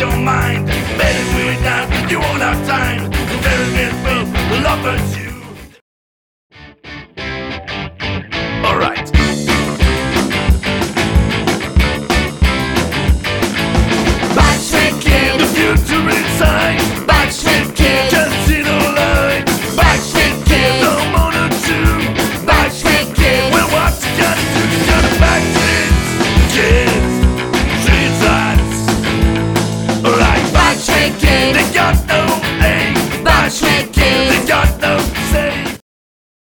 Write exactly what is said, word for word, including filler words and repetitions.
your mind. Better do it now, you won't have time. The very best will love hurt you.